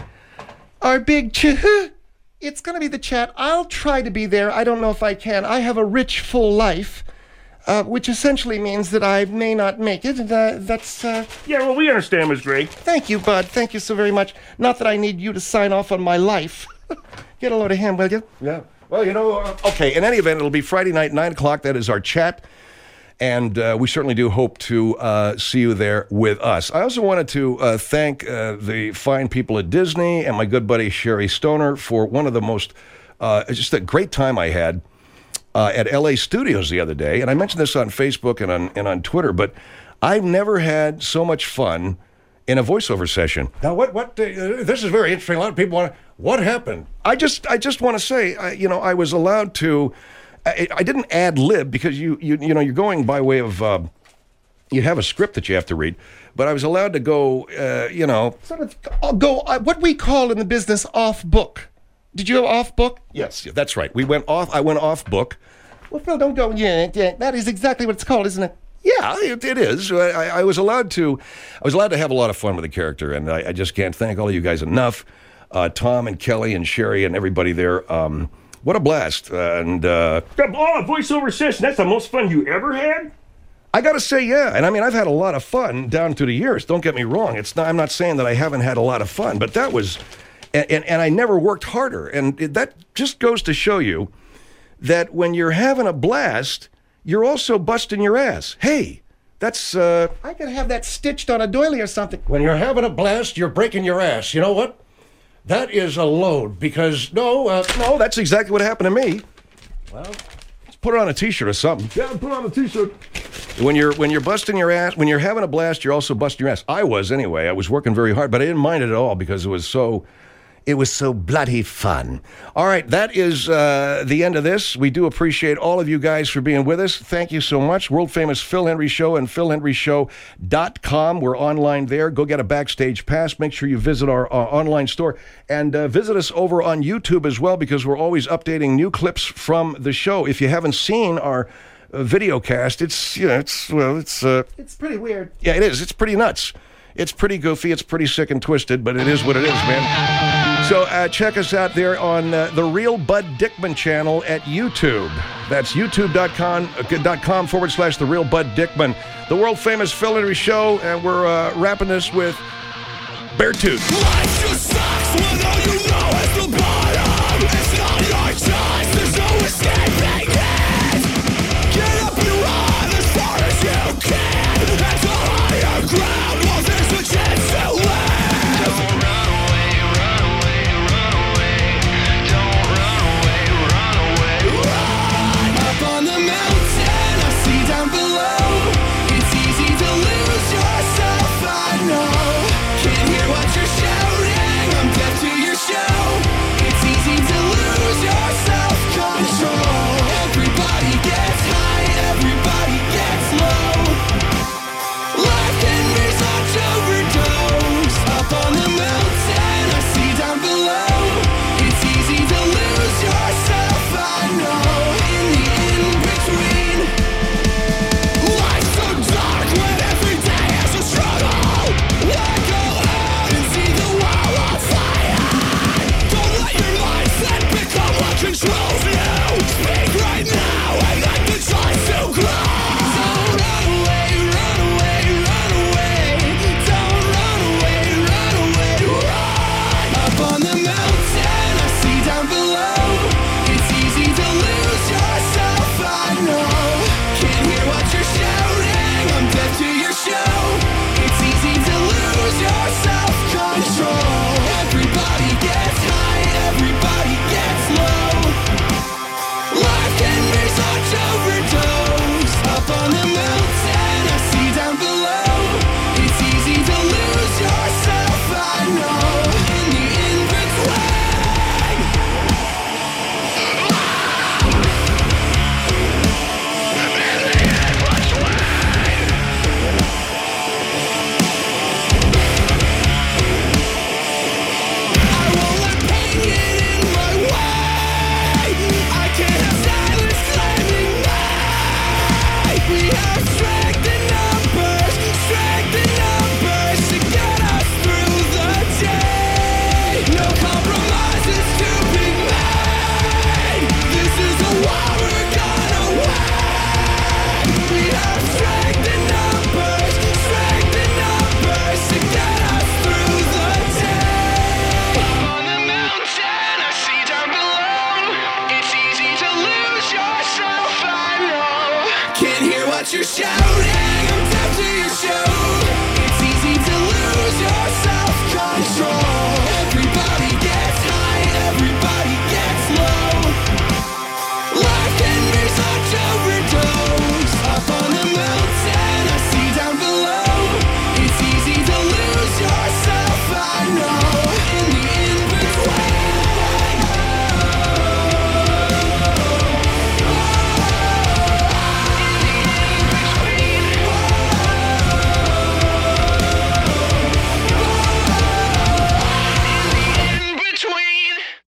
our big... Ch- it's going to be the chat. I'll try to be there. I don't know if I can. I have a rich, full life, uh, which essentially means that I may not make it. Uh, that's... Uh... Yeah, well, we understand, Miz Gray. Thank you, Bud. Thank you so very much. Not that I need you to sign off on my life. Get a load of him, will you? Yeah. Well, you know... Uh, okay, in any event, it'll be Friday night, nine o'clock. That is our chat. And uh, we certainly do hope to uh, see you there with us. I also wanted to uh, thank uh, the fine people at Disney and my good buddy Sherry Stoner for one of the most, uh, just a great time I had uh, at L A Studios the other day. And I mentioned this on Facebook and on, and on Twitter, but I've never had so much fun in a voiceover session. Now, what, what, uh, this is very interesting. A lot of people want to, what happened? I just, I just want to say, I, you know, I was allowed to... I, I didn't ad lib because you, you you know you're going by way of uh, you have a script that you have to read, but I was allowed to go uh, you know sort of I'll go uh, what we call in the business off book. Did you go off book? Yes, that's right. We went off. I went off book. Well, Phil, don't go. Yeah, yeah, that is exactly what it's called, isn't it? Yeah, it, it is. I, I was allowed to. I was allowed to have a lot of fun with the character, and I, I just can't thank all of you guys enough. Uh, Tom and Kelly and Sherry and everybody there. Um, What a blast. Uh, and uh, Oh, a voiceover session. That's the most fun you ever had? I got to say, yeah. And I mean, I've had a lot of fun down through the years. Don't get me wrong. It's not, I'm not saying that I haven't had a lot of fun, but that was, and, and, and I never worked harder. And it, that just goes to show you that when you're having a blast, you're also busting your ass. Hey, that's... Uh, I could have that stitched on a doily or something. When you're having a blast, you're breaking your ass. You know what? That is a load, because, no... Uh, no, that's exactly what happened to me. Well... Let's put it on a T-shirt or something. Yeah, put on a T-shirt. When you're, when you're busting your ass, when you're having a blast, you're also busting your ass. I was, anyway. I was working very hard, but I didn't mind it at all because it was so... It was so bloody fun. All right, that is uh, the end of this. We do appreciate all of you guys for being with us. Thank you so much. World famous Phil Hendrie Show and phil hendrie show dot com. We're online there. Go get a backstage pass. Make sure you visit our uh, online store. And uh, visit us over on YouTube as well, because we're always updating new clips from the show. If you haven't seen our uh, video cast, it's, you know, it's, well, it's... Uh, it's pretty weird. Yeah, it is. It's pretty nuts. It's pretty goofy. It's pretty sick and twisted, but it is what it is, man. So uh, check us out there on uh, the Real Bud Dickman channel at YouTube. That's youtube.com uh, .com forward slash the Real Bud Dickman. The world famous Phil Hendrie Show, and we're uh, wrapping this with Beartooth. Life just sucks when all you know is the bottom. It's not your choice, there's no escaping